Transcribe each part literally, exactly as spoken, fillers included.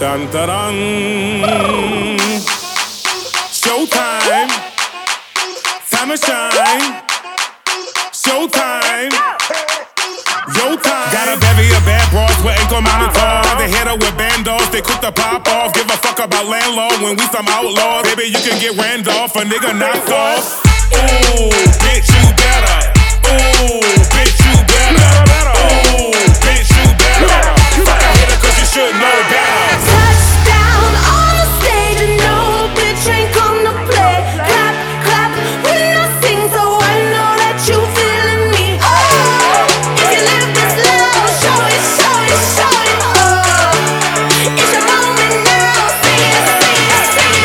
Dun dun dun. Showtime. Time to shine. Showtime. Yo time. Got a bevy of bad bras with ankle mounted tall. Got the header with bandos, they quick to pop off. Give a fuck about landlord when we some outlaws. Baby, you can get Randolph, a nigga knocked off. Ooh, bitch, you better. Ooh, bitch, you better. Ooh, bitch, you better. Fuck a hitter cause you should know better. Touchdown on the stage and no bitch ain't come to play. Clap, clap when I sing so I know that you feeling me. Oh, if you live this loud, show it, show it, show it. Oh, it's your moment now. Sing it, sing it, sing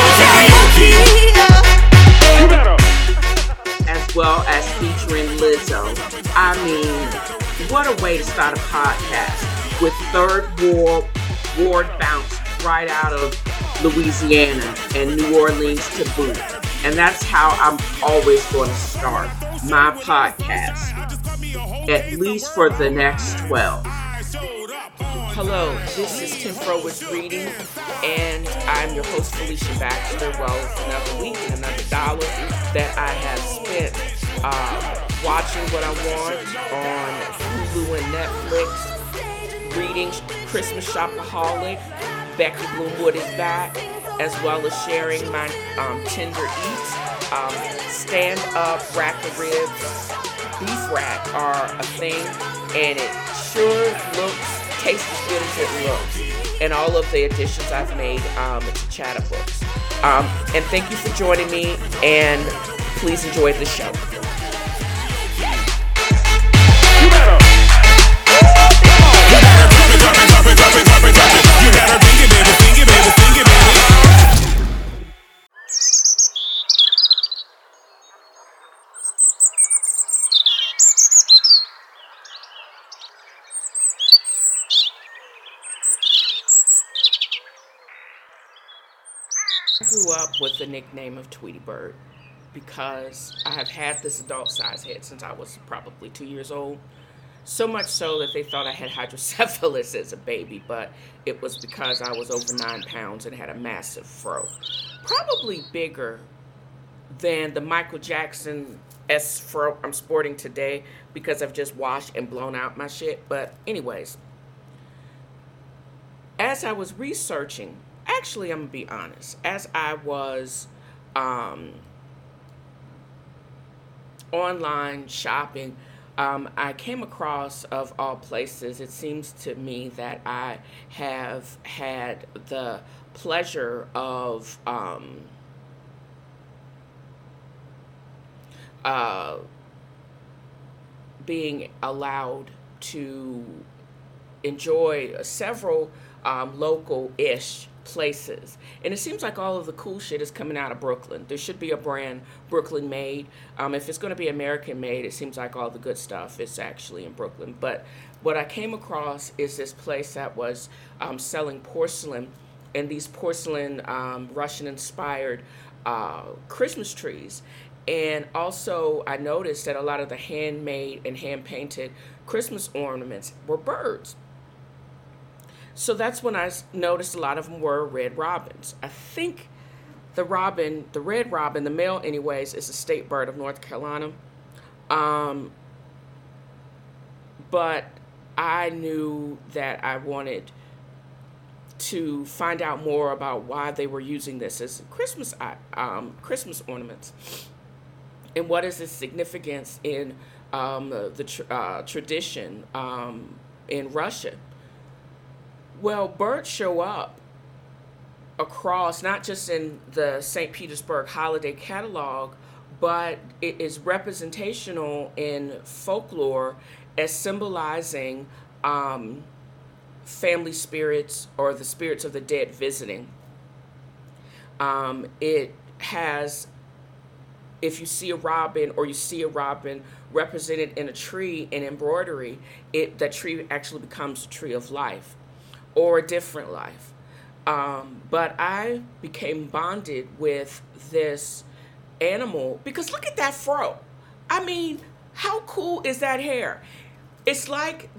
it. As well as featuring Lizzo. I mean, what a way to start a podcast with Third Ward, Ward bounce right out of Louisiana and New Orleans to boot. And that's how I'm always going to start my podcast, at least for the next twelve. Hello, this is Tim Frowitz Reading, and I'm your host, Felicia Baxter. Well, it's another week and another dollar that I have spent uh, watching what I want on Hulu and Netflix, reading Christmas Shopaholic, Becky Bloomwood is back, as well as sharing my um, Tinder Eats, um, stand-up rack of ribs, beef rack are a thing, and it sure looks tastes as good as it looks, and all of the additions I've made um, to Chatterbooks. Um, and thank you for joining me, and please enjoy the show. You gotta bring it, baby, sing it, baby, sing it, baby. I grew up with the nickname of Tweety Bird because I have had this adult size head since I was probably two years old. So much so that they thought I had hydrocephalus as a baby, but it was because I was over nine pounds and had a massive fro. Probably bigger than the Michael Jackson S fro I'm sporting today because I've just washed and blown out my shit. But anyways, as I was researching, actually I'm gonna be honest, as I was um, online shopping, Um, I came across, of all places, it seems to me that I have had the pleasure of um, uh, being allowed to enjoy several um, local-ish places. And it seems like all of the cool shit is coming out of Brooklyn. There should be a brand Brooklyn made. Um, if it's going to be American made, it seems like all the good stuff is actually in Brooklyn. But what I came across is this place that was um, selling porcelain, and these porcelain um, Russian-inspired uh, Christmas trees. And also I noticed that a lot of the handmade and hand-painted Christmas ornaments were birds. So that's when I noticed a lot of them were red robins. I think the robin, the red robin, the male anyways, is a state bird of North Carolina. Um, but I knew that I wanted to find out more about why they were using this as Christmas um, Christmas ornaments. And what is its significance in um, the tr- uh, tradition um, in Russia? Well, birds show up across, not just in the Saint Petersburg holiday catalog, but it is representational in folklore as symbolizing um, family spirits or the spirits of the dead visiting. Um, it has, if you see a robin or you see a robin represented in a tree in embroidery, it that tree actually becomes a tree of life or a different life. Um, but I became bonded with this animal because look at that fro. I mean, how cool is that hair? It's like the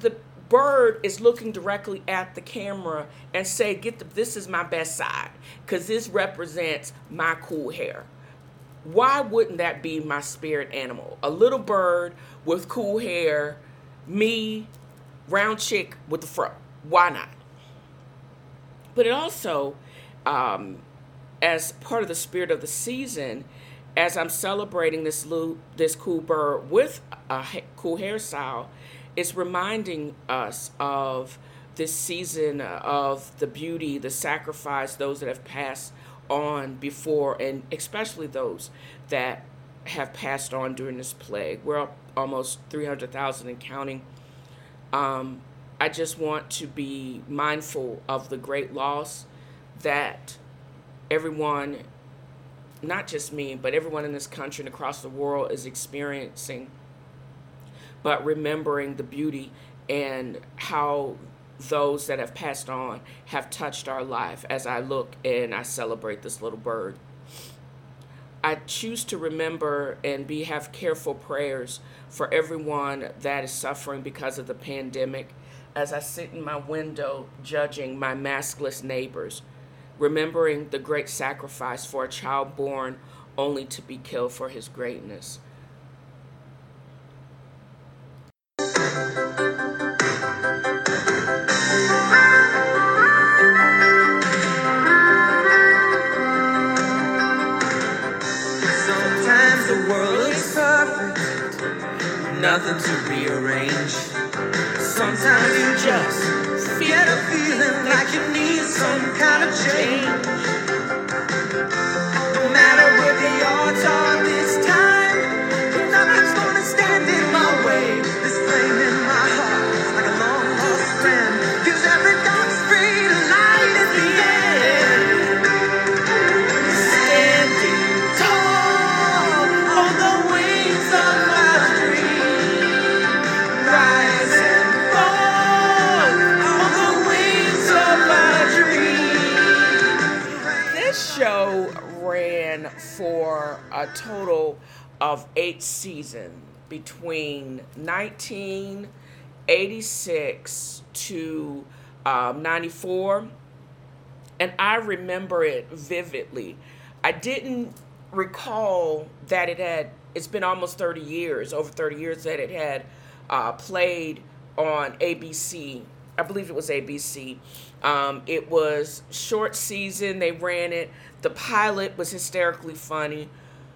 bird is looking directly at the camera and say, "Get the, this is my best side, because this represents my cool hair." Why wouldn't that be my spirit animal? A little bird with cool hair, me, round chick with the fro. Why not? But it also, um, as part of the spirit of the season, as I'm celebrating this little, this cool bird with a ha- cool hairstyle, it's reminding us of this season of the beauty, the sacrifice, those that have passed on before, and especially those that have passed on during this plague. We're up almost three hundred thousand and counting. Um, I just want to be mindful of the great loss that everyone, not just me, but everyone in this country and across the world is experiencing, but remembering the beauty and how those that have passed on have touched our life as I look and I celebrate this little bird. I choose to remember and be have careful prayers for everyone that is suffering because of the pandemic, as I sit in my window judging my maskless neighbors, remembering the great sacrifice for a child born only to be killed for his greatness. Nothing to rearrange. Sometimes you just get a feeling like you need some kind of change. No matter where the odds are this time, nothing's gonna stand in my way. This flame in my heart is like a long lost friend, 'cause every dark's free to light at the end. Standing tall on the wings of my dream, rise and fall on the wings of my dream. This show ran for a total of eight seasons between nineteen eighty-six to um, ninety-four, and I remember it vividly. I didn't recall that it had, it's been almost thirty years, over thirty years that it had uh, played on A B C. I believe it was A B C. Um, it was short season, they ran it. The pilot was hysterically funny.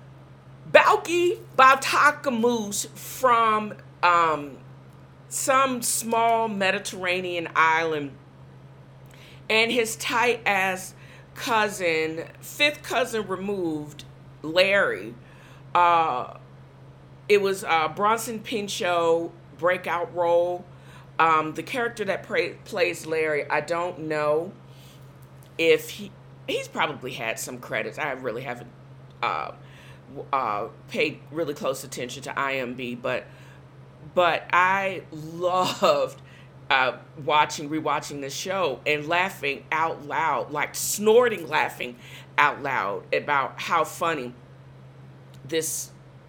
Balki Bartokomous from um, some small Mediterranean island, and his tight-ass cousin, fifth cousin removed, Larry. Uh, it was uh, Bronson Pinchot breakout role. Um, the character that pra- plays Larry, I don't know if he, he's probably had some credits. I really haven't uh, uh, paid really close attention to I M D B, but but I loved uh, watching, rewatching the show and laughing out loud, like snorting laughing out loud about how funny this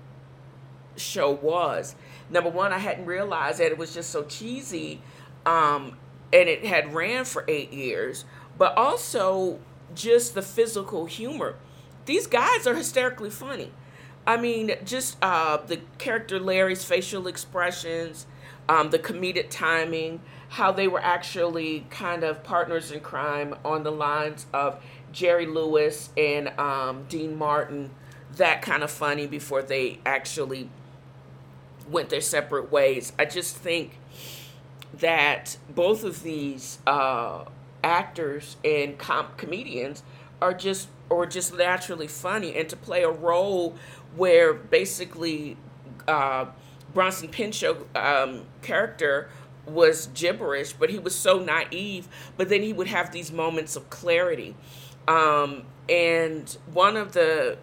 show was. Number one, I hadn't realized that it was just so cheesy, um, and it had ran for eight years, but also just the physical humor. These guys are hysterically funny. I mean, just uh, the character Larry's facial expressions, um, the comedic timing, how they were actually kind of partners in crime on the lines of Jerry Lewis and um, Dean Martin, that kind of funny before they actually went their separate ways. I just think that both of these uh, actors and com- comedians are just or just naturally funny, and to play a role where basically uh, Bronson Pinchot um, character was gibberish, but he was so naive, but then he would have these moments of clarity. Um, and one of the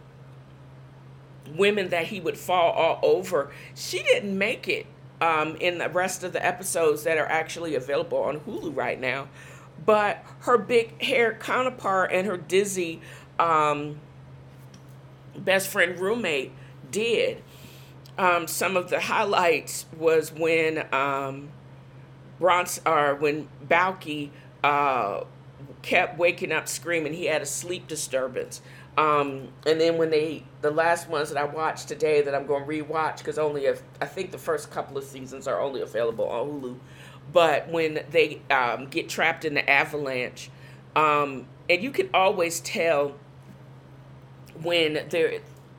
women that he would fall all over, she didn't make it um, in the rest of the episodes that are actually available on Hulu right now. But her big hair counterpart and her dizzy um, best friend roommate did. Um, some of the highlights was when um, Bronson, or when Balki uh, kept waking up screaming, he had a sleep disturbance. Um, and then when they, the last ones that I watched today that I'm going to rewatch, because only if, I think the first couple of seasons are only available on Hulu. But when they um, get trapped in the avalanche, um, and you can always tell when they're,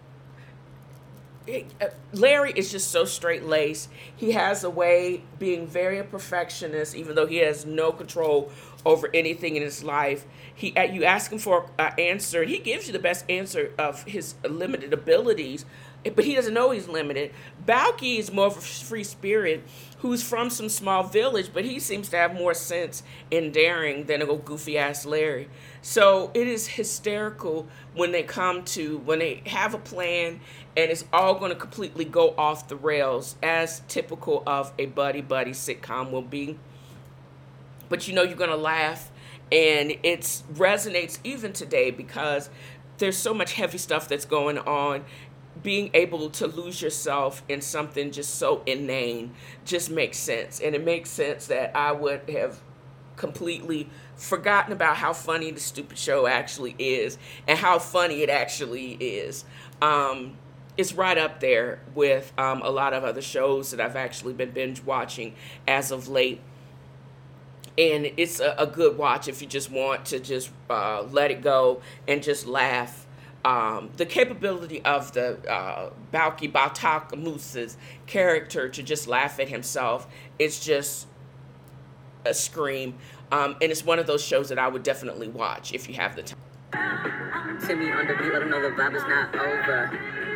Larry is just so straight-laced. He has a way being very a perfectionist, even though he has no control over anything in his life. He, you ask him for an answer, and he gives you the best answer of his limited abilities, but he doesn't know he's limited. Balki is more of a free spirit who's from some small village, but he seems to have more sense and daring than a goofy-ass Larry. So it is hysterical when they come to, when they have a plan and it's all going to completely go off the rails, as typical of a buddy-buddy sitcom will be. But you know you're going to laugh, and it resonates even today because there's so much heavy stuff that's going on. Being able to lose yourself in something just so inane just makes sense. And it makes sense that I would have completely forgotten about how funny the stupid show actually is and how funny it actually is. Um, it's right up there with um, a lot of other shows that I've actually been binge watching as of late. And it's a, a good watch if you just want to just uh, let it go and just laugh. Um, the capability of the uh, Balki Bartokomeu's character to just laugh at himself is just a scream. Um, and it's one of those shows that I would definitely watch if you have the time. Timmy on the beat, let him know the vibe is not over.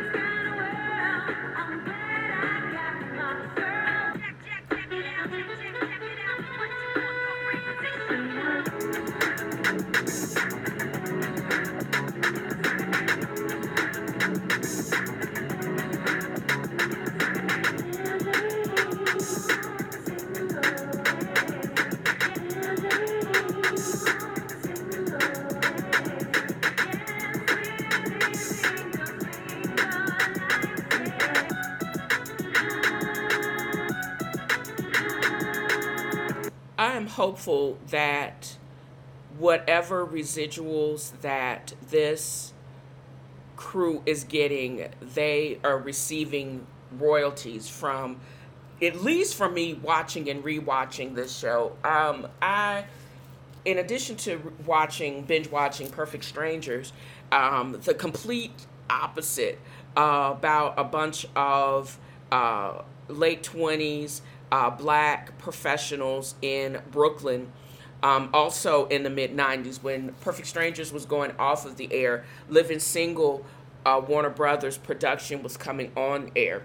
I am hopeful that whatever residuals that this crew is getting, they are receiving royalties from, at least from me watching and rewatching this show. Um, I, in addition to watching, binge watching Perfect Strangers, um, the complete opposite uh, about a bunch of uh, late twenties Uh, black professionals in Brooklyn, um, also in the mid nineties when Perfect Strangers was going off of the air. Living Single, uh, Warner Brothers production was coming on air.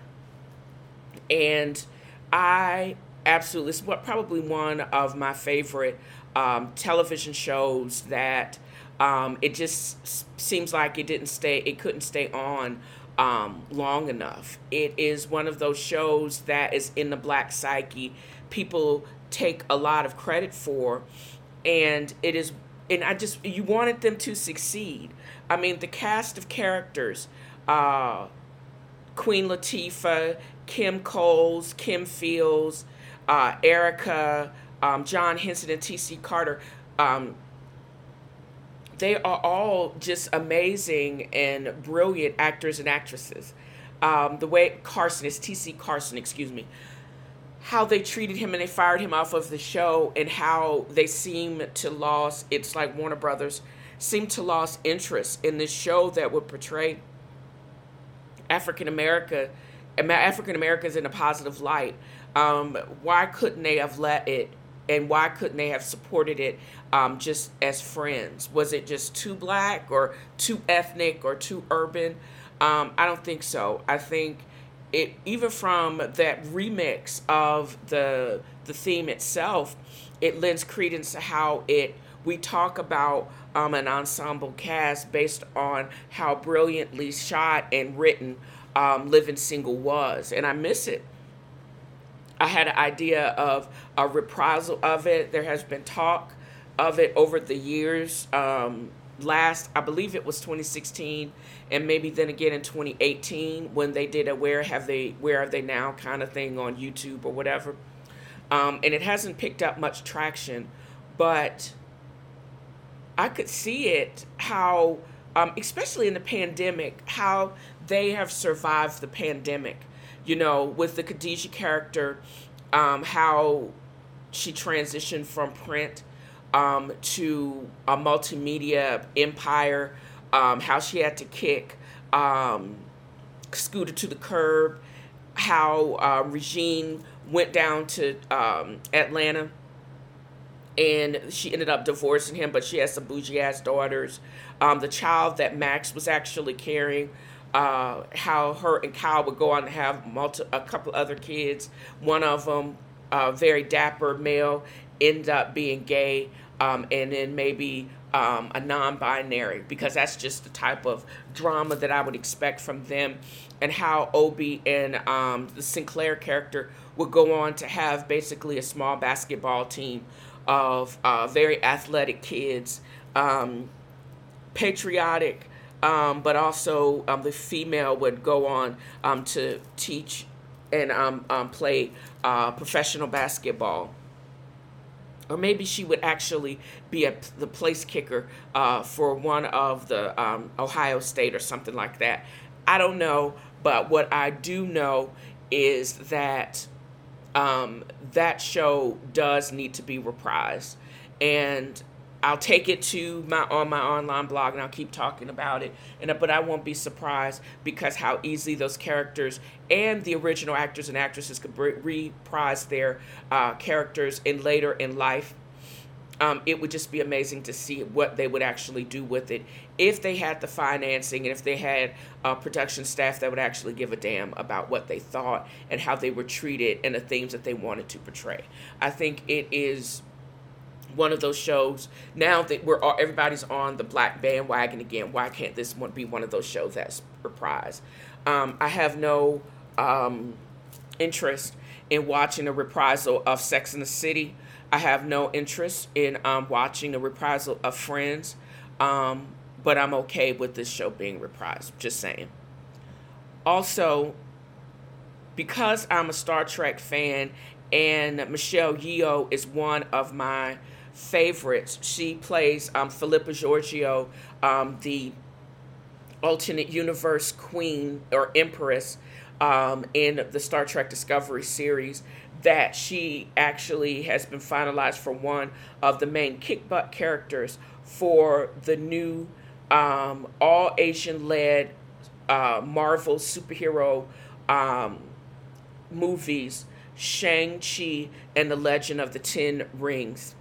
And I absolutely, it's what probably one of my favorite um, television shows that um, it just seems like it didn't stay, it couldn't stay on Um, long enough. It is one of those shows that is in the black psyche. People take a lot of credit for, and it is, and I just, you wanted them to succeed. I mean, the cast of characters, uh, Queen Latifah, Kim Coles, Kim Fields, uh, Erica, um, John Henson, and T C Carter, um, they are all just amazing and brilliant actors and actresses. Um, the way Carson is, T C Carson, excuse me, how they treated him and they fired him off of the show, and how they seem to lose, it's like Warner Brothers seemed to lose interest in this show that would portray African America, African Americans in a positive light. Um, why couldn't they have let it? And why couldn't they have supported it um, just as friends? Was it just too black or too ethnic or too urban? Um, I don't think so. I think it, even from that remix of the the theme itself, it lends credence to how it we talk about um, an ensemble cast based on how brilliantly shot and written um, Living Single was, and I miss it. I had an idea of a reprisal of it. There has been talk of it over the years. Um, last, I believe it was twenty sixteen, and maybe then again in twenty eighteen when they did a Where Have They, Where Are They Now kind of thing on YouTube or whatever. Um, and it hasn't picked up much traction, but I could see it how, um, especially in the pandemic, how they have survived the pandemic. You know, with the Khadijah character, um, how she transitioned from print um, to a multimedia empire, um, how she had to kick um, Scooter to the curb, how uh, Regine went down to um, Atlanta and she ended up divorcing him, but she has some bougie-ass daughters. Um, the child that Max was actually carrying, uh, how her and Kyle would go on to have multi- a couple other kids. One of them, a very dapper male, ended up being gay, um, and then maybe um, a non-binary, because that's just the type of drama that I would expect from them. And how Obi and um, the Sinclair character would go on to have basically a small basketball team of uh, very athletic kids, um, patriotic, um, but also um, the female would go on um, to teach and um, um, play uh, professional basketball. Or maybe she would actually be a, the place kicker uh, for one of the um, Ohio State or something like that. I don't know, but what I do know is that Um, that show does need to be reprised, and I'll take it to my on my online blog and I'll keep talking about it. And but I won't be surprised, because how easily those characters and the original actors and actresses could reprise their uh, characters in later in life. Um, it would just be amazing to see what they would actually do with it if they had the financing and if they had a production staff that would actually give a damn about what they thought and how they were treated and the themes that they wanted to portray. I think it is one of those shows now that we're all, everybody's on the black bandwagon again. Why can't this one be one of those shows that's reprised? Um, I have no um, interest in watching a reprisal of Sex and the City. I have no interest in um, watching a reprisal of Friends, um, but I'm okay with this show being reprised, just saying. Also, because I'm a Star Trek fan and Michelle Yeoh is one of my favorites, she plays um, Philippa Georgiou, um, the alternate universe queen or empress um, in the Star Trek Discovery series, that she actually has been finalized for one of the main kick-butt characters for the new um, all-Asian-led uh, Marvel superhero um, movies, Shang-Chi and the Legend of the Ten Rings.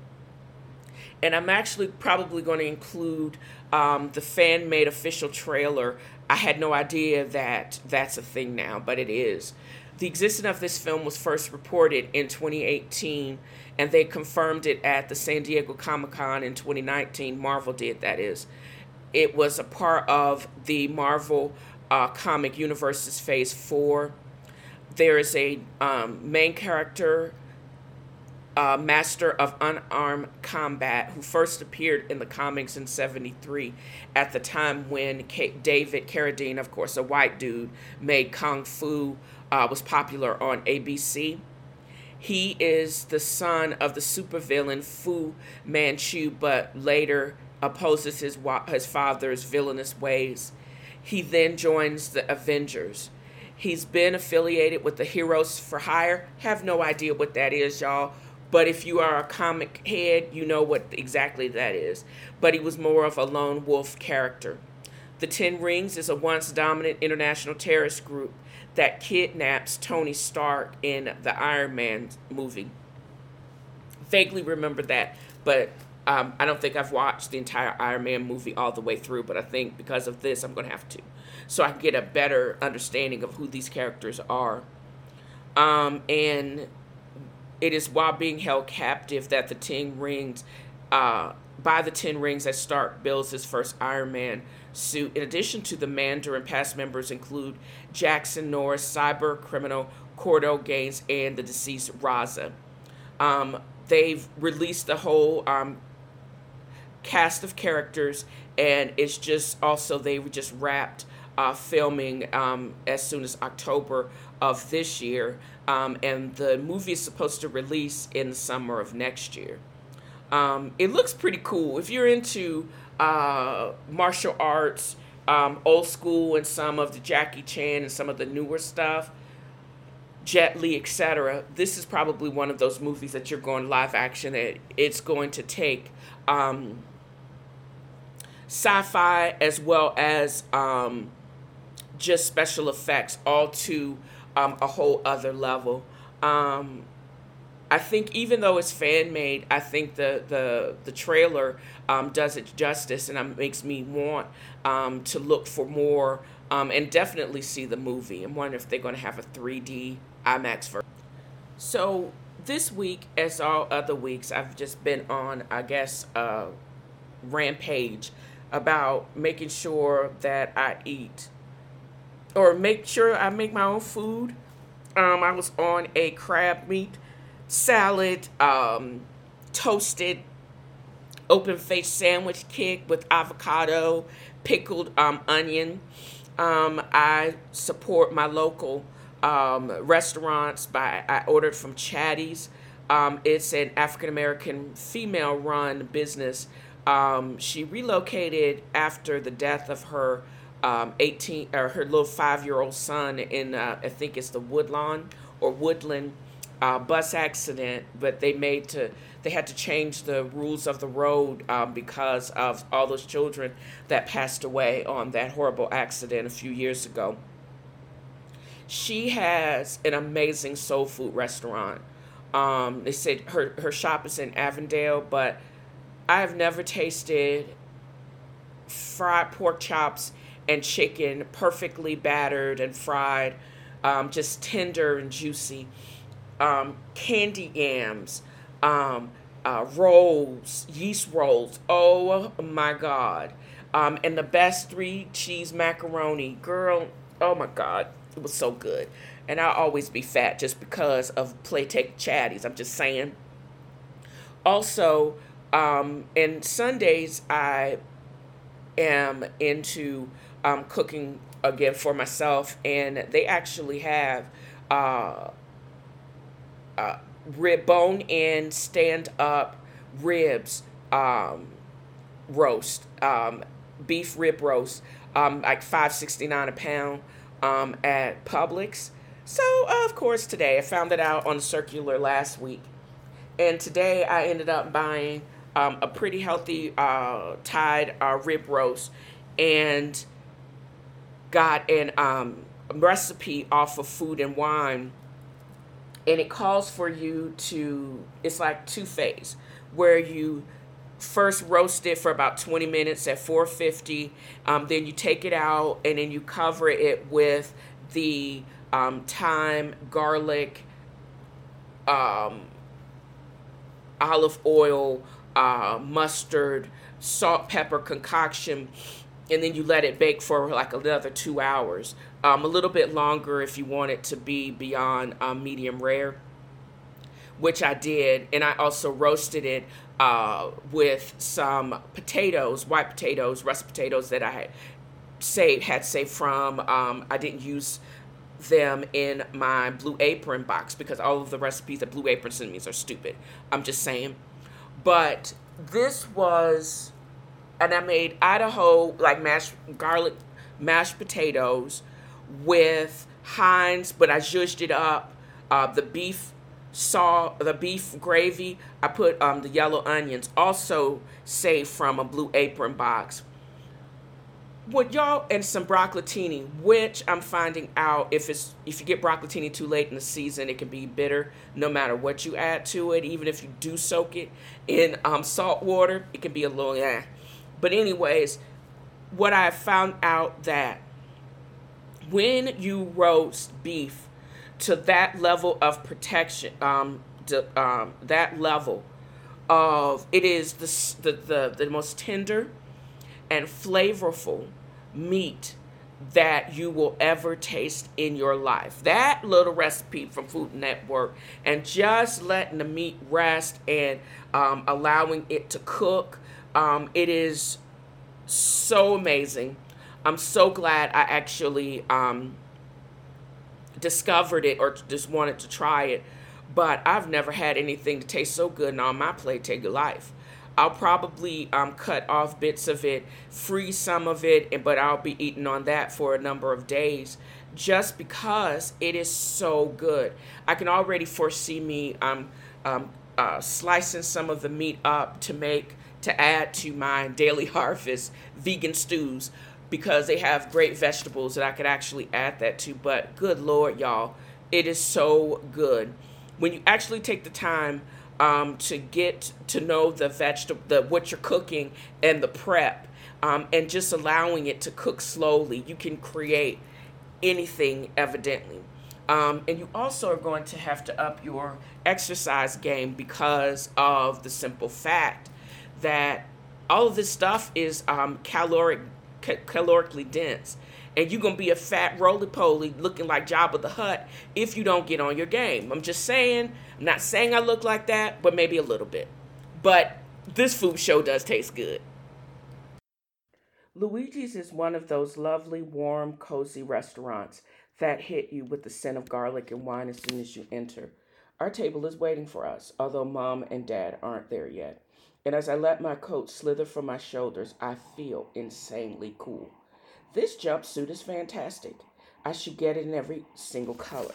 And I'm actually probably going to include um, the fan-made official trailer. I had no idea that that's a thing now, but it is. The existence of this film was first reported in twenty eighteen, and they confirmed it at the San Diego Comic-Con in twenty nineteen. Marvel did, that is. It was a part of the Marvel uh, comic universe's Phase four. There is a um, main character, uh, master of unarmed combat, who first appeared in the comics in seventy-three at the time when K- David Carradine, of course, a white dude, made Kung Fu Uh, was popular on A B C. He is the son of the supervillain Fu Manchu, but later opposes his his father's villainous ways. He then joins the Avengers. He's been affiliated with the Heroes for Hire. Have no idea what that is, y'all. But if you are a comic head, you know what exactly that is. But he was more of a lone wolf character. The Ten Rings is a once dominant international terrorist group that kidnaps Tony Stark in the Iron Man movie. Vaguely remember that, but um, I don't think I've watched the entire Iron Man movie all the way through, but I think because of this, I'm going to have to, so I can get a better understanding of who these characters are. Um, and it is while being held captive that the Ten Rings, uh, by the Ten Rings, that Stark builds his first Iron Man suit. In addition to the Mandarin, past members include Jackson Norris, cyber criminal Cordo Gaines, and the deceased Raza. Um, they've released the whole um, cast of characters, and it's just also they just wrapped uh, filming um, as soon as October of this year, um, and the movie is supposed to release in the summer of next year. Um, it looks pretty cool. If you're into uh, martial arts, um, old school, and some of the Jackie Chan and some of the newer stuff, Jet Li, et cetera, this is probably one of those movies that you're going live action. That it's going to take um, sci-fi as well as um, just special effects all to um, a whole other level. Um, I think even though it's fan made, I think the the the trailer um, does it justice, and it makes me want um, to look for more um, and definitely see the movie. I'm wondering if they're going to have a three D IMAX version. So this week, as all other weeks, I've just been on, I guess, a rampage about making sure that I eat or make sure I make my own food. Um, I was on a crab meat salad, um, toasted open-faced sandwich kick with avocado, pickled um, onion. Um, I support my local um, restaurants. By I ordered from Chatty's. Um, it's an African-American female-run business. Um, she relocated after the death of her um, eighteen or her little five-year-old son in uh, I think it's the Woodlawn or Woodland uh, bus accident. But they made to they had to change the rules of the road um, because of all those children that passed away on that horrible accident a few years ago. She has an amazing soul food restaurant. Um, they said her her shop is in Avondale, but I have never tasted fried pork chops and chicken perfectly battered and fried, um, just tender and juicy. Um, candy yams, um, uh, rolls, yeast rolls. Oh my God. Um, and the best three cheese macaroni. Girl, oh my God. It was so good. And I'll always be fat just because of play take Chatties. I'm just saying. Also, um, and Sundays I am into um, cooking again for myself, and they actually have uh, uh, rib bone in stand up ribs um, roast, um, beef rib roast, um, like five sixty-nine a pound um, at Publix. So uh, of course today I found it out on the circular last week, and today I ended up buying Um, a pretty healthy uh, Tide uh, rib roast, and got an um, recipe off of Food and Wine, and it calls for you to, it's like two phase, where you first roast it for about twenty minutes at four fifty, um, then you take it out, and then you cover it with the um, thyme, garlic, um, olive oil, Uh, mustard, salt, pepper concoction, and then you let it bake for like another two hours. Um, a little bit longer if you want it to be beyond um, medium rare, which I did. And I also roasted it uh, with some potatoes, white potatoes, russet potatoes that I had saved, had saved from. Um, I didn't use them in my Blue Apron box because all of the recipes that Blue Apron sent me are stupid. I'm just saying. But this was, and I made Idaho, like mashed garlic, mashed potatoes with Heinz, but I zhuzhed it up. Uh, the beef saw the beef gravy. I put um, the yellow onions, also saved from a Blue Apron box. What y'all, and some broccolini, which I'm finding out if it's if you get broccolini too late in the season, it can be bitter no matter what you add to it. Even if you do soak it in um, salt water, it can be a little eh. But anyways, what I found out that when you roast beef to that level of protection, um, the, um, that level of it is the the the, the most tender and flavorful meat that you will ever taste in your life. That little recipe from Food Network, and just letting the meat rest and um, allowing it to cook, um, it is so amazing. I'm so glad I actually um, discovered it or just wanted to try it. But I've never had anything to taste so good and on my plate take your life. I'll probably um, cut off bits of it, freeze some of it, and but I'll be eating on that for a number of days just because it is so good. I can already foresee me um, um, uh, slicing some of the meat up to make, to add to my Daily Harvest vegan stews because they have great vegetables that I could actually add that to. But good Lord, y'all, it is so good. When you actually take the time um, to get to know the vegetable, the what you're cooking and the prep, um, and just allowing it to cook slowly, you can create anything evidently. Um, and you also are going to have to up your exercise game because of the simple fact that all of this stuff is um, caloric, ca- calorically dense. And you're going to be a fat roly-poly looking like Jabba the Hutt if you don't get on your game. I'm just saying, I'm not saying I look like that, but maybe a little bit. But this food show does taste good. Luigi's is one of those lovely, warm, cozy restaurants that hit you with the scent of garlic and wine as soon as you enter. Our table is waiting for us, although Mom and Dad aren't there yet. And as I let my coat slither from my shoulders, I feel insanely cool. This jumpsuit is fantastic. I should get it in every single color.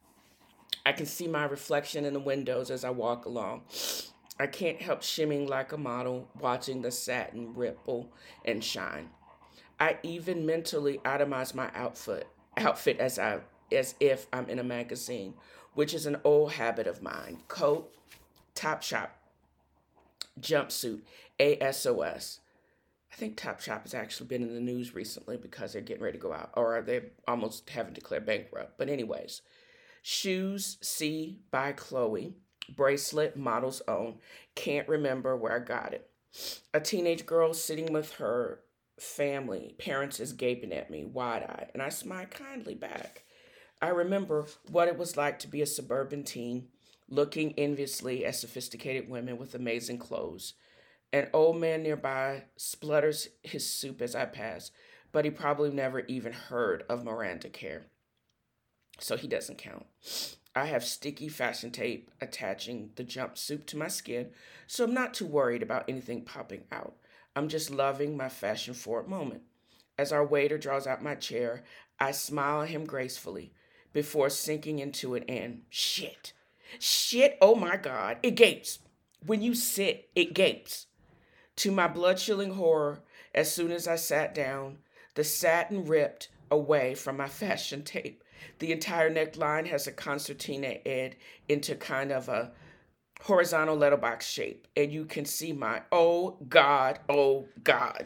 I can see my reflection in the windows as I walk along. I can't help shimmying like a model, watching the satin ripple and shine. I even mentally itemize my outfit, outfit as I as if I'm in a magazine, which is an old habit of mine. Coat, Topshop, jumpsuit, A S O S. I think Topshop has actually been in the news recently because they're getting ready to go out, or they're almost having declared bankrupt. But anyways, shoes, C by Chloe, bracelet, model's own. Can't remember where I got it. A teenage girl sitting with her family. Parents is gaping at me, wide-eyed, and I smile kindly back. I remember what it was like to be a suburban teen, looking enviously at sophisticated women with amazing clothes. An old man nearby splutters his soup as I pass, but he probably never even heard of Miranda Care, so he doesn't count. I have sticky fashion tape attaching the jumpsuit to my skin, so I'm not too worried about anything popping out. I'm just loving my fashion-forward moment. As our waiter draws out my chair, I smile at him gracefully before sinking into it and shit. Shit, oh my God, it gapes. When you sit, it gapes. To my blood-chilling horror, as soon as I sat down, the satin ripped away from my fashion tape. The entire neckline has a concertina ed into kind of a horizontal letterbox shape, and you can see my oh God, oh God.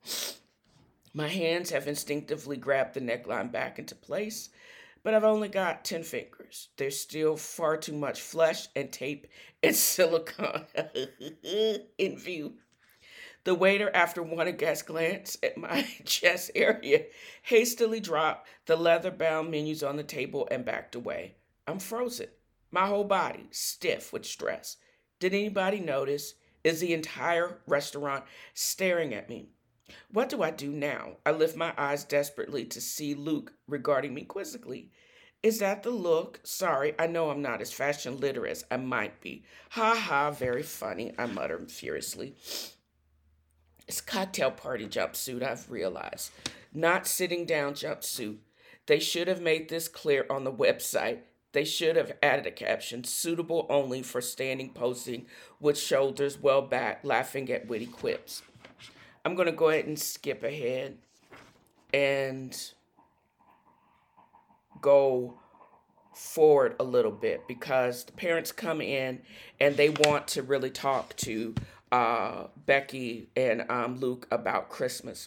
My hands have instinctively grabbed the neckline back into place, but I've only got ten fingers. There's still far too much flesh and tape and silicone in view. The waiter, after one aghast glance at my chest area, hastily dropped the leather-bound menus on the table and backed away. I'm frozen, my whole body stiff with stress. Did anybody notice? Is the entire restaurant staring at me? What do I do now? I lift my eyes desperately to see Luke regarding me quizzically. Is that the look? Sorry, I know I'm not as fashion literate as I might be. Ha ha, very funny, I mutter furiously. It's cocktail party jumpsuit, I've realized. Not sitting down jumpsuit. They should have made this clear on the website. They should have added a caption, suitable only for standing posing with shoulders well back, laughing at witty quips. I'm going to go ahead and skip ahead and go forward a little bit because the parents come in and they want to really talk to uh, Becky and um, Luke about Christmas.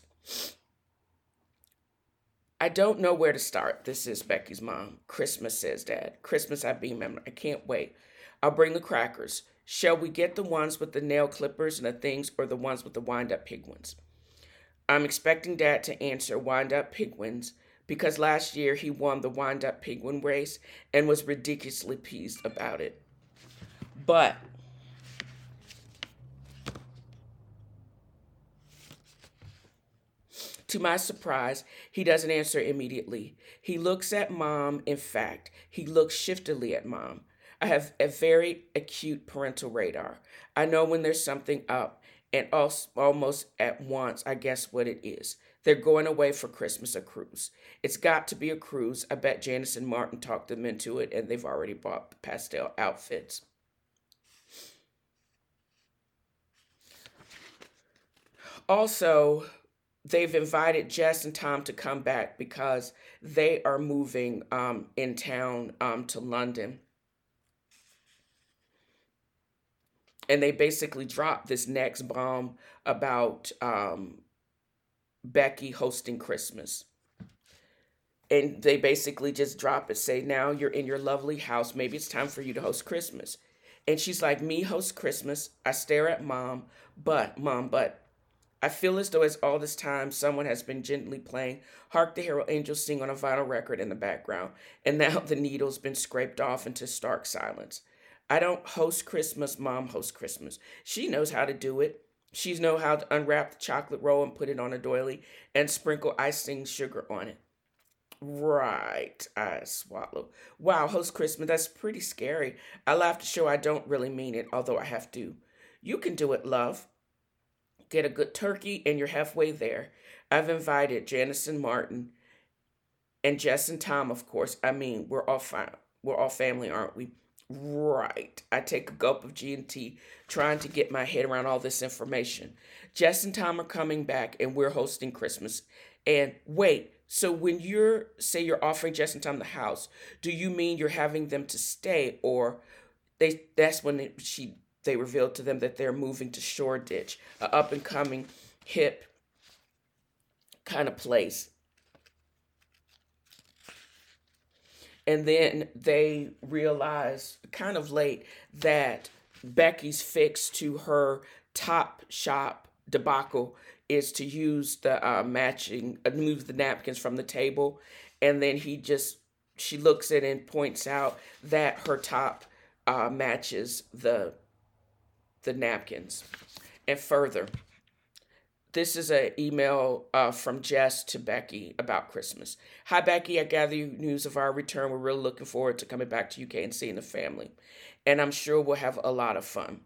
I don't know where to start. This is Becky's mom. Christmas, says Dad. Christmas, I beam him. I can't wait. I'll bring the crackers. Shall we get the ones with the nail clippers and the things or the ones with the wind-up penguins? I'm expecting Dad to answer wind-up penguins because last year he won the wind-up penguin race and was ridiculously pleased about it. But To my surprise, he doesn't answer immediately. He looks at mom. In fact, he looks shiftily at mom. I have a very acute parental radar. I know when there's something up, and als- almost at once I guess what it is. They're going away for Christmas, a cruise. It's got to be a cruise. I bet Janice and Martin talked them into it, and they've already bought pastel outfits. Also, they've invited Jess and Tom to come back because they are moving um, in town um, to London. And they basically dropped this next bomb about um, Becky hosting Christmas. And they basically just drop it, say, now you're in your lovely house. Maybe it's time for you to host Christmas. And she's like, me host Christmas. I stare at mom, but, mom, but. I feel as though as all this time, someone has been gently playing Hark the Herald Angels Sing on a vinyl record in the background. And now the needle's been scraped off into stark silence. I don't host Christmas, mom hosts Christmas. She knows how to do it. She knows how to unwrap the chocolate roll and put it on a doily and sprinkle icing sugar on it. Right, I swallow. Wow, host Christmas, that's pretty scary. I laugh to show I don't really mean it, although I have to. You can do it, love. Get a good turkey and you're halfway there. I've invited Janice and Martin and Jess and Tom, of course. I mean, we're all fine. We're all family, aren't we? Right. I take a gulp of G and T, trying to get my head around all this information. Jess and Tom are coming back and we're hosting Christmas. And wait, so when you're, say you're offering Jess and Tom the house, do you mean you're having them to stay, or they? That's when it, she they revealed to them that they're moving to Shoreditch, a up and coming hip kind of place. And then they realize, kind of late, that Becky's fix to her Top Shop debacle is to use the uh, matching, uh, move the napkins from the table. And then he just, she looks at it and points out that her top uh, matches the the napkins. And further, this is an email uh, from Jess to Becky about Christmas. Hi, Becky. I gather you news of our return. We're really looking forward to coming back to U K and seeing the family. And I'm sure we'll have a lot of fun.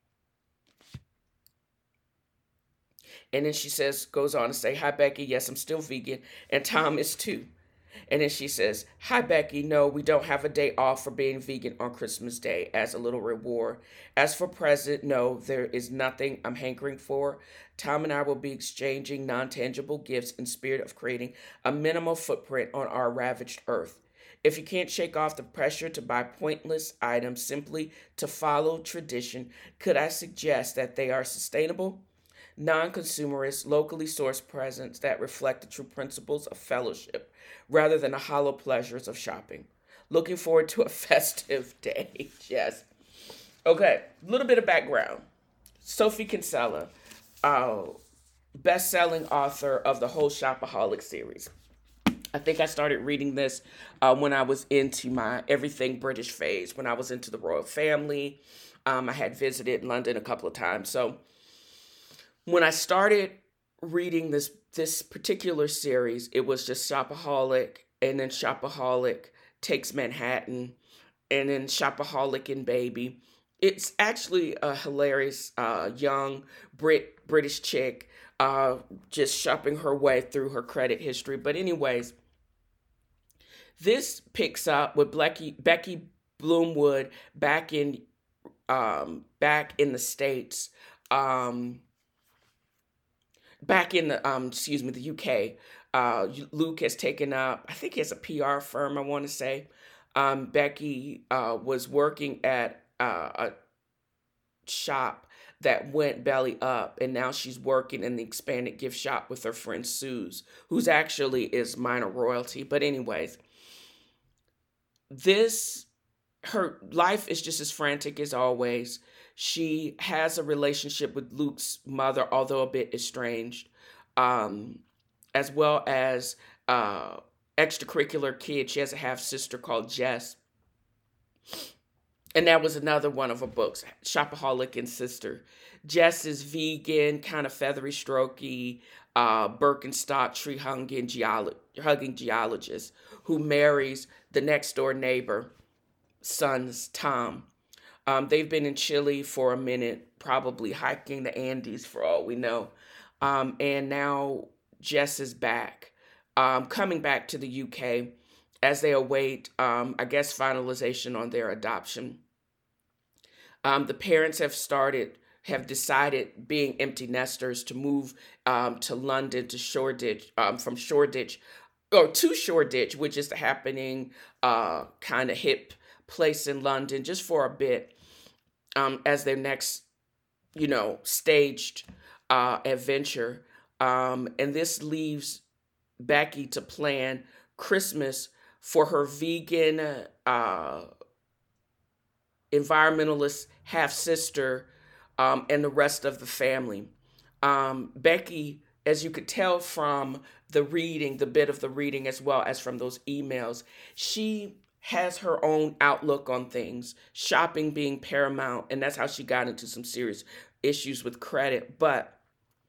And then she says, goes on to say, hi, Becky. Yes, I'm still vegan. And Tom is too. And then she says, hi, Becky. No, we don't have a day off for being vegan on Christmas Day as a little reward. As for present, no, there is nothing I'm hankering for. Tom and I will be exchanging non-tangible gifts in spirit of creating a minimal footprint on our ravaged earth. If you can't shake off the pressure to buy pointless items simply to follow tradition, could I suggest that they are sustainable, non-consumerist, locally sourced presents that reflect the true principles of fellowship rather than the hollow pleasures of shopping? Looking forward to a festive day. Yes. Okay, a little bit of background. Sophie Kinsella, uh, best-selling author of the whole Shopaholic series. I think I started reading this uh, when I was into my everything British phase, when I was into the royal family. Um, I had visited London a couple of times. So when I started reading this this particular series, it was just Shopaholic, and then Shopaholic Takes Manhattan, and then Shopaholic and Baby. It's actually a hilarious uh, young Brit British chick uh, just shopping her way through her credit history. But anyways, this picks up with Becky, Becky Bloomwood back in um, back in the States. Um, Back in the, um, excuse me, the U K, uh, Luke has taken up, I think he has a P R firm, I want to say. Um, Becky uh, was working at uh, a shop that went belly up, and now she's working in the expanded gift shop with her friend Suze, who's actually is minor royalty. But anyways, this, her life is just as frantic as always. She has a relationship with Luke's mother, although a bit estranged, um, as well as uh, extracurricular kids. She has a half-sister called Jess. and that was another one of her books, Shopaholic and Sister. Jess is vegan, kind of feathery, strokey, uh, Birkenstock, tree-hugging geolo- hugging geologist who marries the next-door neighbor, son's Tom. Um, they've been in Chile for a minute, probably hiking the Andes for all we know. Um, and now Jess is back, um, coming back to the U K as they await, um, I guess, finalization on their adoption. Um, the parents have started, have decided, being empty nesters, to move um, to London, to Shoreditch, um, from Shoreditch, or to Shoreditch, which is the happening uh, kind of hip place in London, just for a bit, um, as their next, you know, staged uh, adventure. Um, and this leaves Becky to plan Christmas for her vegan, uh, environmentalist half-sister, um, and the rest of the family. Um, Becky, as you could tell from the reading, the bit of the reading, as well as from those emails, she has her own outlook on things, shopping being paramount, and that's how she got into some serious issues with credit. But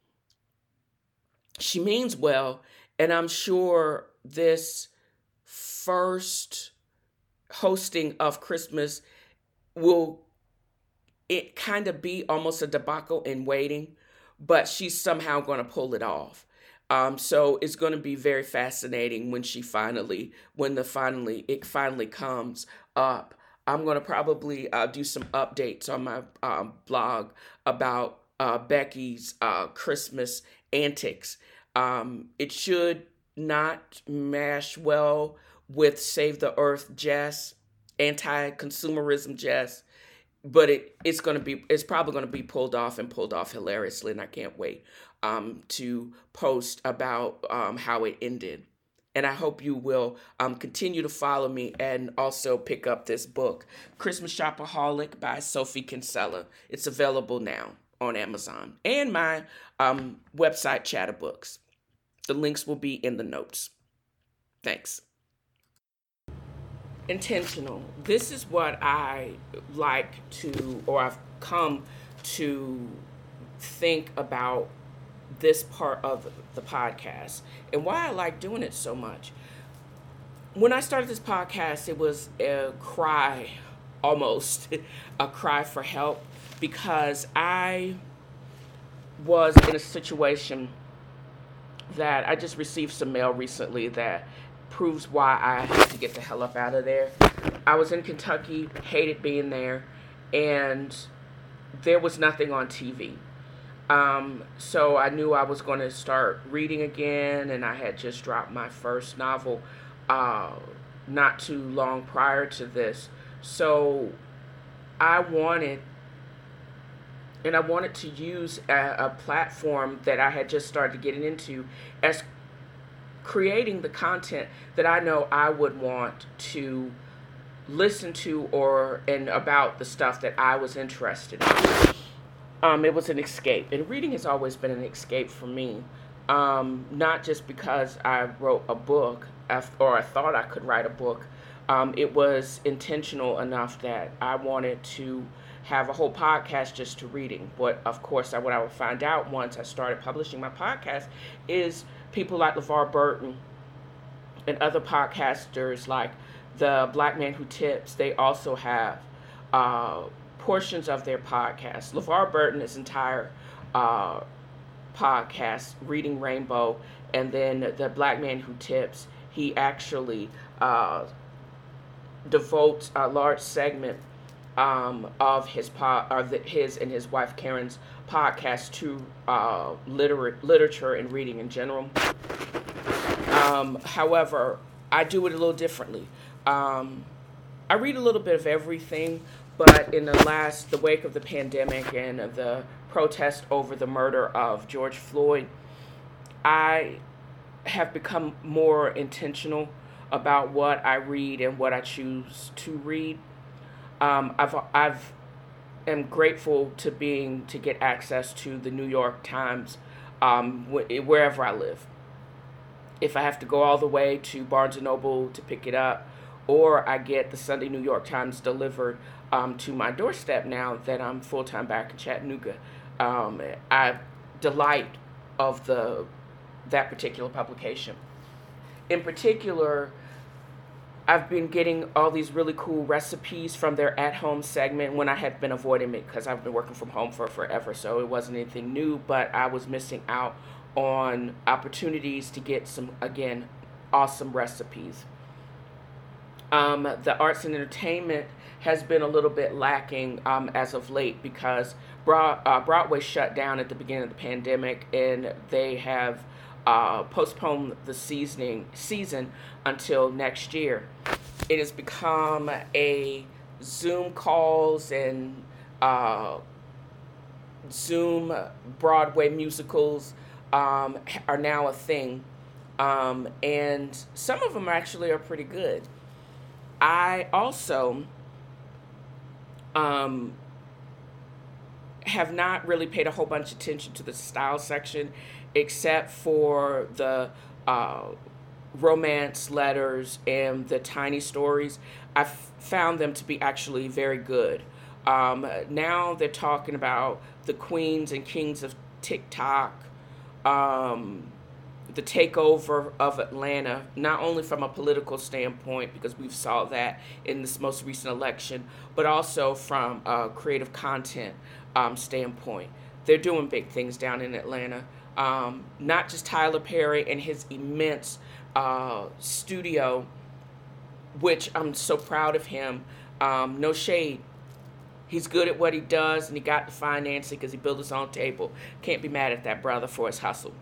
she means well, and I'm sure this first hosting of Christmas will it kind of be almost a debacle in waiting, but she's somehow going to pull it off. Um, so it's going to be very fascinating when she finally, when the finally, it finally comes up. I'm going to probably uh, do some updates on my um, blog about uh, Becky's uh, Christmas antics. Um, it should not mash well with Save the Earth Jess, anti-consumerism Jess, but it it's going to be, it's probably going to be pulled off and pulled off hilariously, and I can't wait um, to post about um, how it ended. And I hope you will um, continue to follow me and also pick up this book, Christmas Shopaholic by Sophie Kinsella. It's available now on Amazon and my um, website, Chatterbooks. The links will be in the notes. Thanks. Intentional. This is what I like to, or I've come to think about this part of the podcast and why I like doing it so much. When I started this podcast, it was a cry, almost a cry for help, because I was in a situation that I just received some mail recently that proves why I had to get the hell up out of there. I was in Kentucky, hated being there, and there was nothing on T V. Um, so I knew I was going to start reading again, and I had just dropped my first novel uh, not too long prior to this. So I wanted, and I wanted to use a, a platform that I had just started getting into as creating the content that I know I would want to listen to, or and about the stuff that I was interested in. Um, it was an escape, and reading has always been an escape for me. Um, not just because I wrote a book, or I thought I could write a book. Um, it was intentional enough that I wanted to have a whole podcast just to reading. But of course, I, what I would find out once I started publishing my podcast is people like LeVar Burton and other podcasters like the Black Man Who Tips, they also have uh, portions of their podcast. LeVar Burton, his entire uh, podcast, Reading Rainbow, and then the Black Man Who Tips, he actually uh, devotes a large segment um, of his pod, or the, his and his wife Karen's podcast to uh, liter- literature and reading in general. Um, however, I do it a little differently. Um, I read a little bit of everything, but in the last, the wake of the pandemic and of the protest over the murder of George Floyd, I have become more intentional about what I read and what I choose to read. Um, I've I've am grateful to being to get access to the New York Times um, wh- wherever I live. If I have to go all the way to Barnes and Noble to pick it up, or I get the Sunday New York Times delivered um, to my doorstep now that I'm full-time back in Chattanooga. Um, I delight of the that particular publication. In particular, I've been getting all these really cool recipes from their at-home segment when I had been avoiding it because I've been working from home for forever, so it wasn't anything new, but I was missing out on opportunities to get some, again, awesome recipes. Um, the arts and entertainment has been a little bit lacking um, as of late because Broad, uh, Broadway shut down at the beginning of the pandemic, and they have uh, postponed the seasoning, season until next year. It has become a Zoom calls and uh, Zoom Broadway musicals um, are now a thing, um, and some of them actually are pretty good. I also um, have not really paid a whole bunch of attention to the style section, except for the uh, romance letters and the tiny stories. I've found them to be actually very good. Um, now they're talking about the queens and kings of TikTok, um, the takeover of Atlanta, not only from a political standpoint, because we've saw that in this most recent election, but also from a creative content um, standpoint. They're doing big things down in Atlanta. Um, not just Tyler Perry and his immense uh, studio, which I'm so proud of him. Um, no shade. He's good at what he does, and he got the financing because he built his own table. Can't be mad at that brother for his hustle.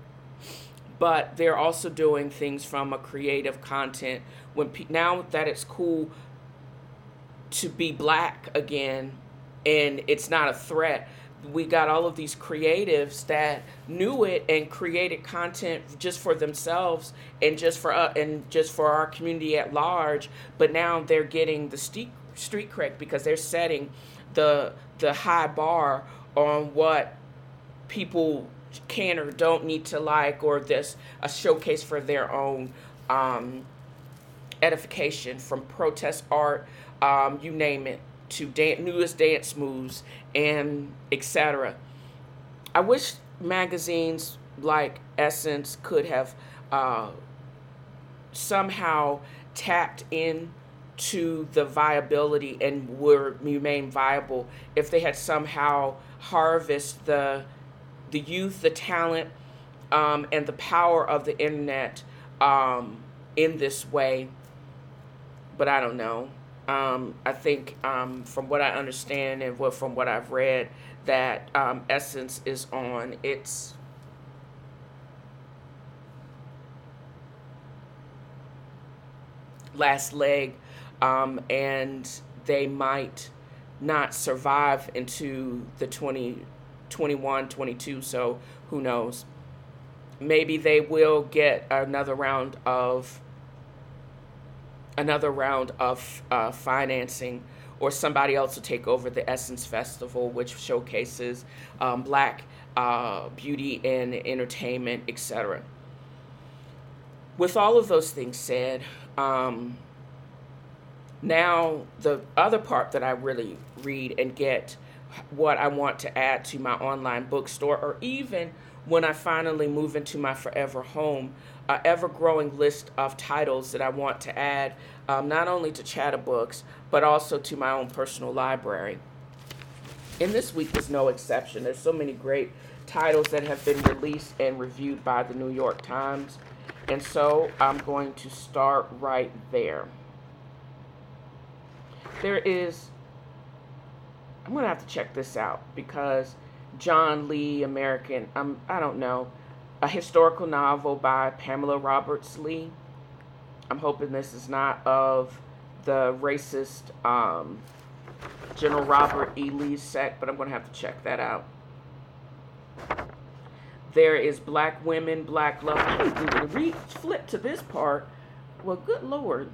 But they're also doing things from a creative content. When pe- now that it's cool to be black again, and it's not a threat, we got all of these creatives that knew it and created content just for themselves and just for uh, and just for our community at large. But now they're getting the street street cred because they're setting the the high bar on what people can or don't need to like, or this a showcase for their own um, edification, from protest art, um, you name it, to dan- newest dance moves and et cetera. I wish magazines like Essence could have uh, somehow tapped in to the viability and would remain viable if they had somehow harvested the the youth, the talent, um, and the power of the internet um, in this way. But I don't know. Um, I think um, from what I understand and what, from what I've read, that um, Essence is on its last leg, um, and they might not survive into the twenty twenty-one, twenty-two, so who knows. Maybe they will get another round of another round of uh, financing, or somebody else will take over the Essence Festival, which showcases um, black uh, beauty and entertainment, et cetera. With all of those things said, um, now the other part that I really read and get what I want to add to my online bookstore, or even when I finally move into my forever home, an ever-growing list of titles that I want to add, um, not only to Chatterbooks, but also to my own personal library. And this week was no exception. There's so many great titles that have been released and reviewed by the New York Times. And so I'm going to start right there. There is, I'm going to have to check this out, because John Lee, American, um, I don't know, a historical novel by Pamela Roberts Lee. I'm hoping this is not of the racist um, General Robert E. Lee's sect, but I'm going to have to check that out. There is Black Women, Black Love. I didn't even read, flip to this part. Well, good Lord.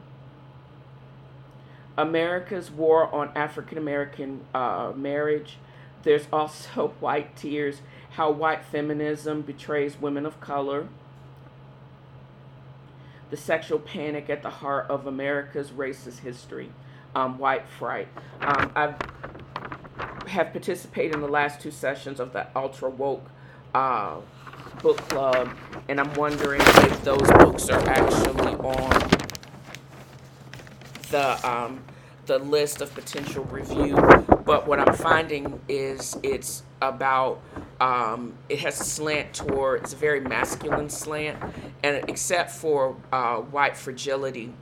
America's War on African American uh, Marriage. There's also White Tears, How White Feminism Betrays Women of Color. The Sexual Panic at the Heart of America's Racist History um, White Fright. Um, I have participated in the last two sessions of the Ultra Woke uh, book club, and I'm wondering if those books are actually on the um, the list of potential review. But what I'm finding is it's about um, it has a slant toward it's a very masculine slant, and except for uh, White Fragility.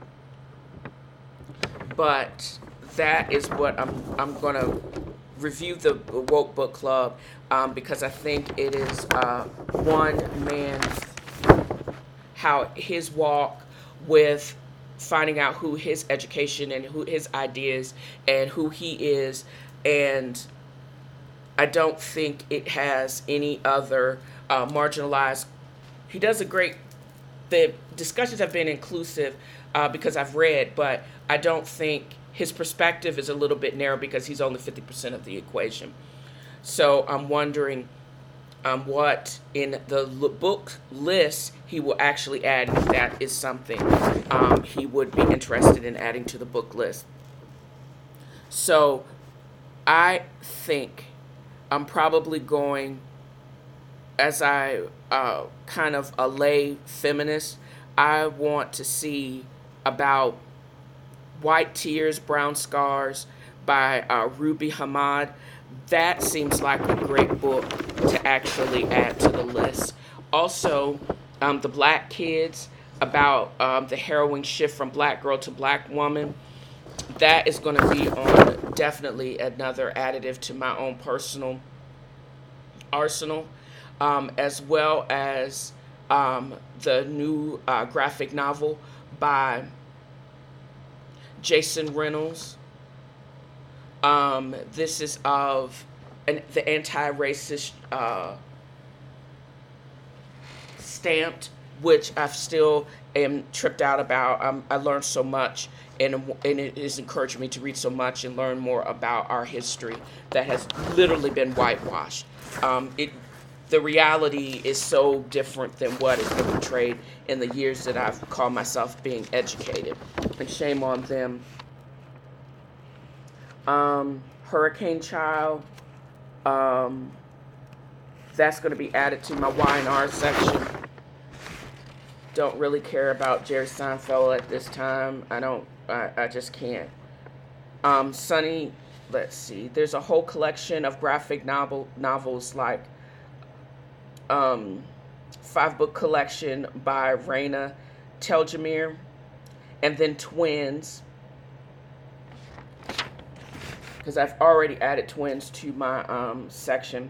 But that is what I'm I'm gonna review the Woke Book Club um, because I think it is uh, one man's how his walk with finding out who his education and who his ideas and who he is, and I don't think it has any other uh, marginalized. He does a great. The discussions have been inclusive uh, because I've read, but I don't think his perspective is a little bit narrow because he's only fifty percent of the equation. So I'm wondering um, what in the l- book list he will actually add, if that is something um, he would be interested in adding to the book list. So I think I'm probably going, as I uh, kind of a lay feminist, I want to see about White Tears, Brown Scars by uh, Ruby Hamad. That seems like a great book to actually add to the list. Also, um, The Black Kids, about um, the harrowing shift from black girl to black woman. That is going to be on definitely another additive to my own personal arsenal, um, as well as um, the new uh, graphic novel by Jason Reynolds. Um, this is of an, the anti-racist uh, Stamped, which I've still am tripped out about. Um, I learned so much, and, and it has encouraged me to read so much and learn more about our history that has literally been whitewashed. Um, it, the reality is so different than what has been portrayed in the years that I've called myself being educated, and shame on them. Um, Hurricane Child, um, that's going to be added to my Y and R section. Don't really care about Jerry Seinfeld at this time. I don't, I, I just can't. Um, Sunny, let's see, there's a whole collection of graphic novel novels like um, five book collection by Raina Telgemeier, and then Twins, because I've already added Twins to my um, section.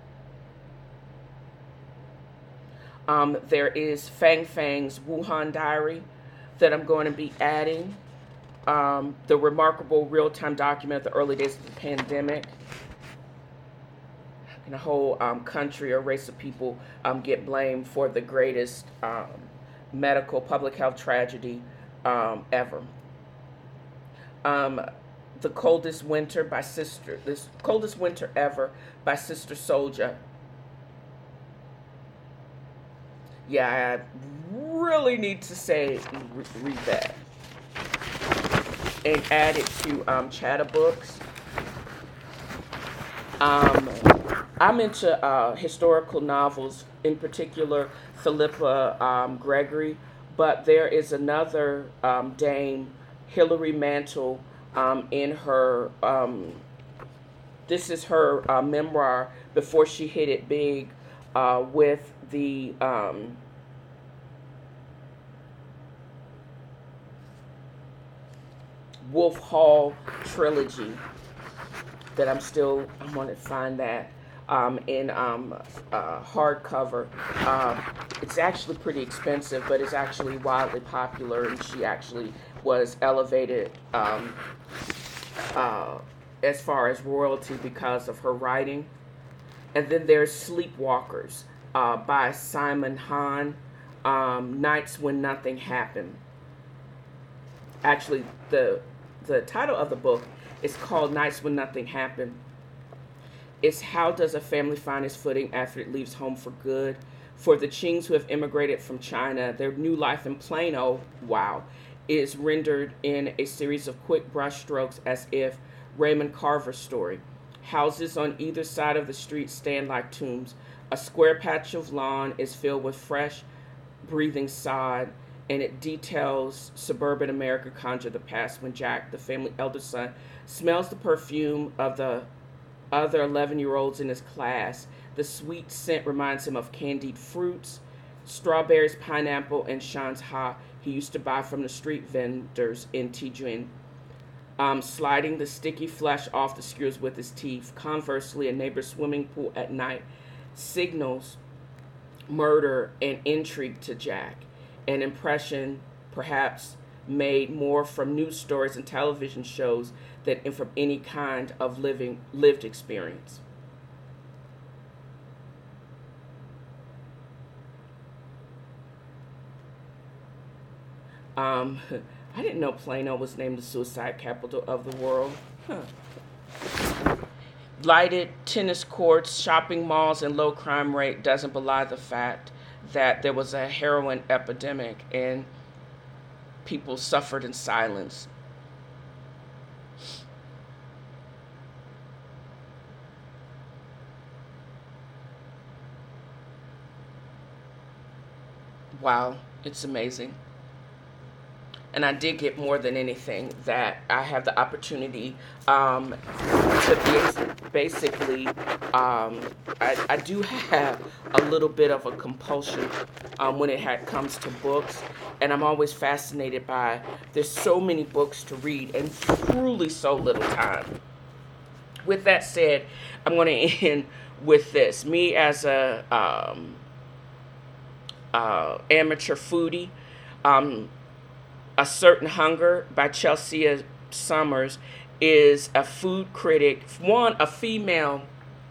Um, there is Fang Fang's Wuhan Diary that I'm going to be adding. Um, the remarkable real-time document of the early days of the pandemic. And a whole um, country or race of people um, get blamed for the greatest um, medical public health tragedy um, ever. Um, The Coldest Winter by Sister, this Coldest Winter Ever by Sister Souljah. Yeah, I really need to say, re- read that. And add it to um, Chatterbooks. Um, I'm into uh, historical novels, in particular Philippa um, Gregory, but there is another um, dame, Hilary Mantel, Um, in her, um, this is her uh, memoir before she hit it big uh, with the um, Wolf Hall trilogy that I'm still, I want to find that um, in um, uh, hardcover. Uh, it's actually pretty expensive, but it's actually wildly popular, and she actually was elevated um, uh, as far as royalty because of her writing. And then there's Sleepwalkers uh, by Simon Hahn, um, Nights When Nothing Happened. Actually, the the title of the book is called Nights When Nothing Happened. It's how does a family find its footing after it leaves home for good? For the Qings who have immigrated from China, their new life in Plano, wow, is rendered in a series of quick brushstrokes as if Raymond Carver's story. Houses on either side of the street stand like tombs. A square patch of lawn is filled with fresh, breathing sod, and it details suburban America conjure the past when Jack, the family eldest son, smells the perfume of the other eleven-year-olds in his class. The sweet scent reminds him of candied fruits, strawberries, pineapple, and shanzha he used to buy from the street vendors in Tijuana. Um, sliding the sticky flesh off the skewers with his teeth. Conversely, a neighbor's swimming pool at night signals murder and intrigue to Jack, an impression perhaps made more from news stories and television shows than from any kind of living lived experience. Um, I didn't know Plano was named the suicide capital of the world. Huh. Lighted tennis courts, shopping malls, and low crime rate doesn't belie the fact that there was a heroin epidemic and people suffered in silence. Wow, it's amazing. And I did get more than anything that I have the opportunity um, to be basically, um, I, I do have a little bit of a compulsion um, when it had, comes to books. And I'm always fascinated by, there's so many books to read and truly so little time. With that said, I'm going to end with this. Me as a um, uh, amateur foodie, um, A Certain Hunger by Chelsea Summers is a food critic, one, a female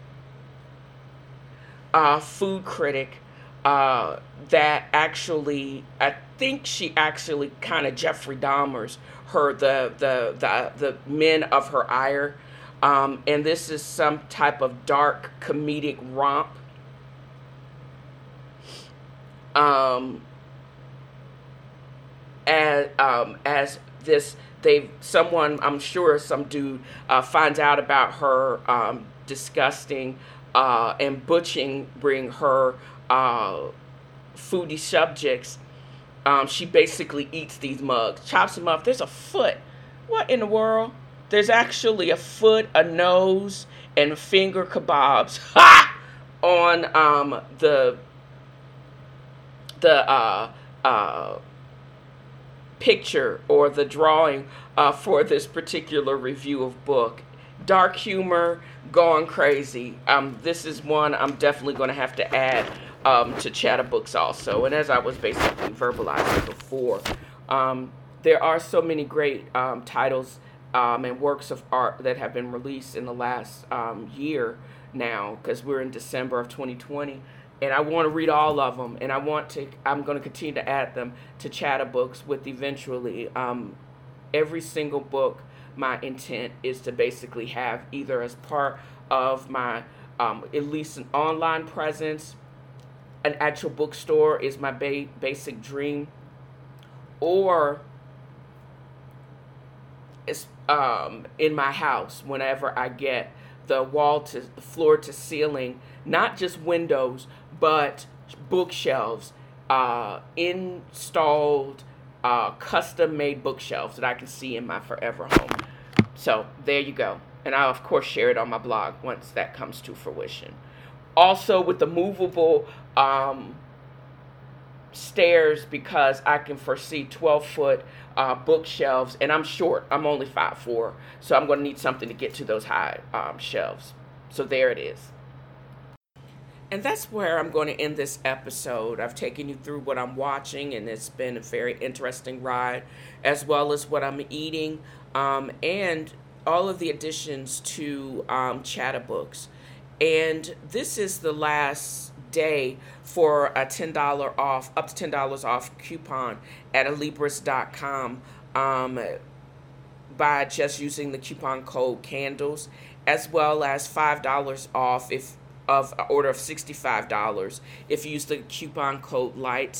uh, food critic uh, that actually, I think she actually kind of Jeffrey Dahmer's her, the, the, the, the men of her ire. Um, and this is some type of dark comedic romp. Um... As um, as this, they someone I'm sure some dude uh, finds out about her um, disgusting uh, and butchering bring her uh, foodie subjects. Um, she basically eats these mugs, chops them up. There's a foot. What in the world? There's actually a foot, a nose, and finger kebabs ha! on um, the the uh, uh, picture or the drawing uh, for this particular review of book. Dark humor, gone crazy. Um, this is one I'm definitely going to have to add um, to Chatterbooks also. And as I was basically verbalizing before, um, there are so many great um, titles um, and works of art that have been released in the last um, year now, because we're in December of twenty twenty. And I want to read all of them, and I want to, I'm going to continue to add them to Chatterbooks with eventually um, every single book. My intent is to basically have either as part of my, um, at least an online presence, an actual bookstore is my ba- basic dream, or it's um, in my house whenever I get the wall to the floor to ceiling, not just windows, but bookshelves, uh, installed, uh, custom-made bookshelves that I can see in my forever home. So there you go. And I'll, of course, share it on my blog once that comes to fruition. Also with the movable um, stairs, because I can foresee twelve-foot uh, bookshelves, and I'm short. I'm only five foot four, so I'm going to need something to get to those high um, shelves. So there it is. And that's where I'm going to end this episode. I've taken you through what I'm watching, and it's been a very interesting ride, as well as what I'm eating, um, and all of the additions to um, Chatterbooks. And this is the last day for a ten dollars off, up to ten dollars off coupon at Alibris dot com um, by just using the coupon code CANDLES, as well as five dollars off if of an order of sixty-five dollars if you use the coupon code LIGHTS,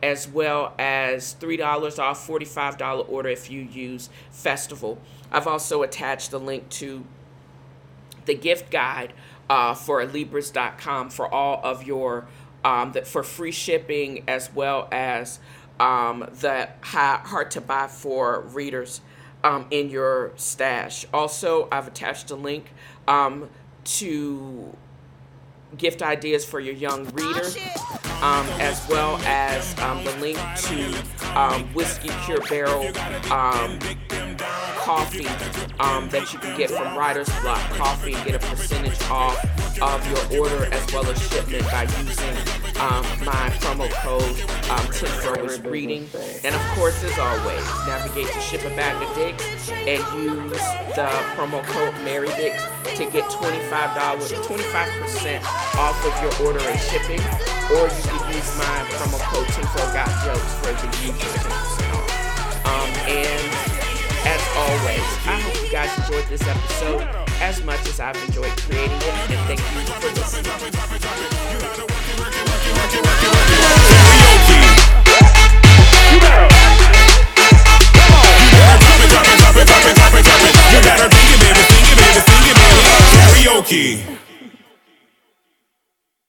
as well as three dollars off forty-five dollars order if you use Festival. I've also attached the link to the gift guide uh, for Libras dot com for all of your, um, that for free shipping, as well as um, the high, hard to buy for readers um, in your stash. Also, I've attached a link um, to gift ideas for your young reader, um, as well as um, the link to um, Whiskey Cure Barrel um, coffee um, that you can get from Writer's Block Coffee and get a percentage off of your order as well as shipment by using um, my promo code um, Tim Ferris Reading. And of course, as always, navigate to Ship a Bag of Dicks and use the promo code Mary Dicks to get twenty-five dollars, twenty-five percent off of your order and shipping, or you can use my promo code Tinfo Got Jokes for the usual ten percent off. Um, and as always, I hope you guys enjoyed this episode as much as I've enjoyed creating it, and thank you for listening.